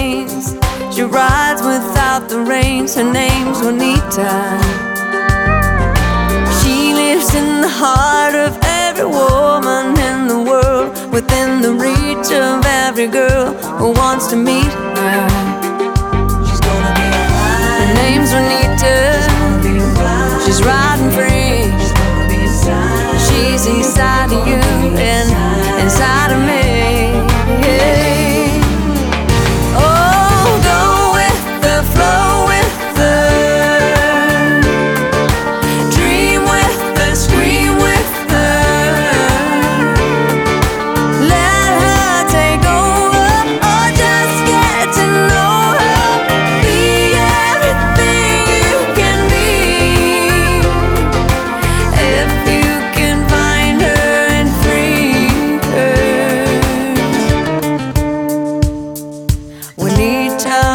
plains. She rides without the reins. Her name's Juanita. She lives in the heart of every woman in the world, within the reach of every girl who wants to meet her. She's gonna be alive. Her name's Juanita. She's riding free. She's inside of you and inside of me. Oh, go with the flow with her. Dream with her, scream with her. Let her take over or just get to know her. Be everything you can be. If you can find her and free her. Juanita,